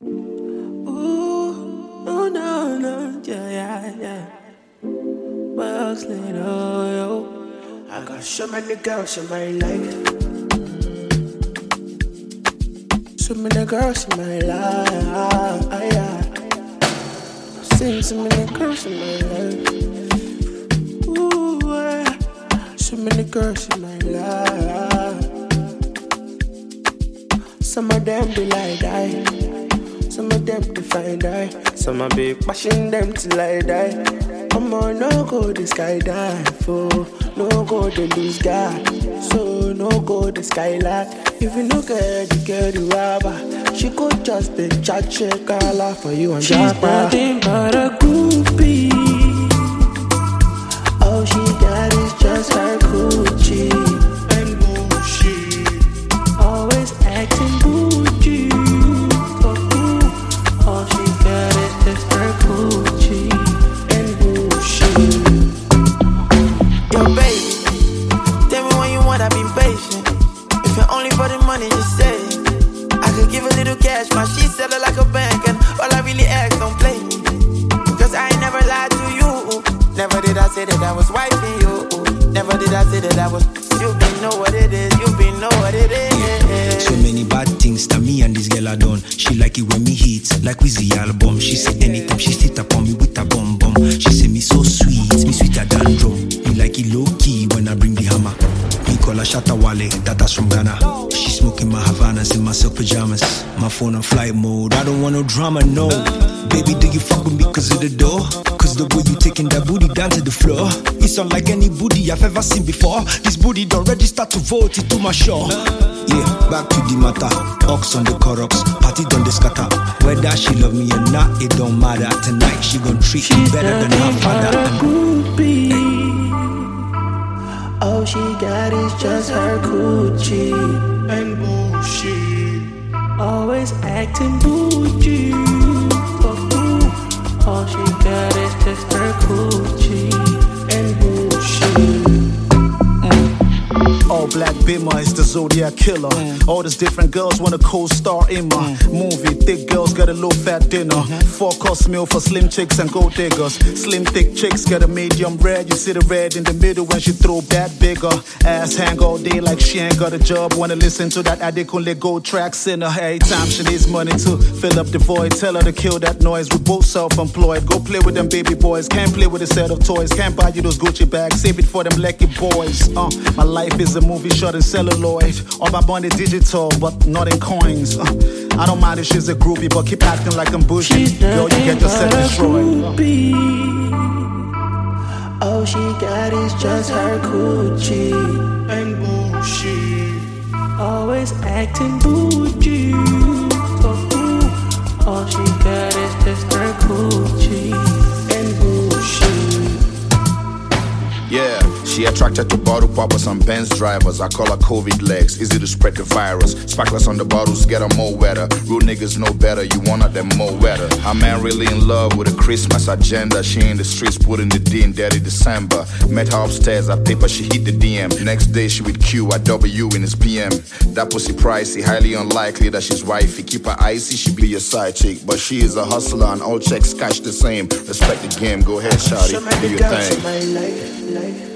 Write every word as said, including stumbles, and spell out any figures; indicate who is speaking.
Speaker 1: Ooh, no, no, no, yeah, yeah, yeah. Bugs later, yo. I got so many girls in my life. So many girls in my life. I've seen so many girls in my life. Ooh, yeah. So many girls in my life. Some of them be like die. Some of them be fine die. Some of be bashing them till I die. I'm on no go the skydive, oh. No go the lose God. So no go the skylight. If you look at the girl the robber, she could just be chat check all out for you and
Speaker 2: she's nothing but a groupie.
Speaker 1: All she got is just her coochie
Speaker 2: and bullshit.
Speaker 1: Always acting bougie. For who? All she got is just her coochie and bullshit.
Speaker 3: Yo, baby, tell me when you want, I've been patient. If you're only for the money, just say it. I could give a little cash, my shit sell it like a bank, and all I really ask, don't play me. Cause I ain't never lied to you. Never did I say that I was wifing you. Never did I say that I was. You been know what it is, you been know what it is.
Speaker 4: Yeah. So many bad things that me and this girl are done. She like it when me hit, like Wizzy album. She say anytime she sit upon me with a bum bum. She say me so sweet, me sweeter than drum. Me like it low key when I bring the hammer. Me call her Shatta Wale, that that's from Ghana. She smoking my Havanas in my silk pajamas. My phone on flight mode, I don't want no drama, no. Baby, do you fuck with me cause of the door? Cause the way you taking that booty down to the floor, it's unlike any booty I've ever seen before. This booty don't register to vote it to my show. Yeah, back to the matter. Ox on the Corox, party done the scatter. Whether she love me or not, it don't matter. Tonight she gon' treat me better than her father.
Speaker 1: Groupie. All she got is just her coochie
Speaker 2: and bullshit.
Speaker 1: Always acting bougie. For who? All she got is just her coochie and bullshit.
Speaker 5: All black Bimmer is the Zodiac killer. Mm. All these different girls want a co-star in my mm. movie. Thick girls get a low fat dinner. Mm-hmm. Four course meal for slim chicks and gold diggers. Slim thick chicks get a medium red. You see the red in the middle when she throw that bigger. Ass hang all day like she ain't got a job. Wanna listen to that Adekunle Gold tracks in her. Every time she needs money to fill up the void. Tell her to kill that noise. We both self-employed. Go play with them baby boys. Can't play with a set of toys. Can't buy you those Gucci bags. Save it for them lucky boys. Uh, my life is a movie shot in celluloid. All my money digital, but not in coins. Uh, I don't mind if she's a groupie, but keep acting like I'm bougie. Girl, you get yourself destroyed.
Speaker 1: All she got is just her coochie
Speaker 2: and bullshit.
Speaker 1: Always acting bougie. For who? All she got is just her coochie and bullshit.
Speaker 6: Yeah, she attracted to bottle poppers and Benz drivers. I call her COVID legs, easy to spread the virus. Sparklers on the bottles get her more wetter. Real niggas know better, you want her them more wetter. Her man really in love with a Christmas agenda. She in the streets putting the D in Daddy December. Met her upstairs at paper, she hit the D M. Next day she with Q at W in his P M. That pussy pricey, highly unlikely that she's wifey. Keep her icy, she be your side chick. But she is a hustler and all checks cash the same. Respect the game, go ahead shawty, do your thing.
Speaker 1: My life, life.